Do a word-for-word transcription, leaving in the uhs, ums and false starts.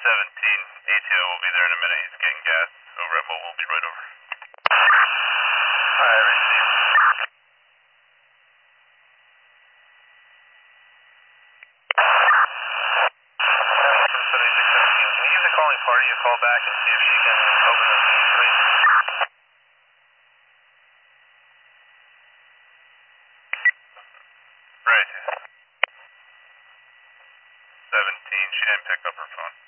seventeen, A T O will be there in a minute. He's getting gas. Over at Mobile, we'll be right over. Alright, receive. seventy-six seventeen, can you give the calling party a call back and see if she can open the feed, please? Right. seventeen, she didn't pick up her phone.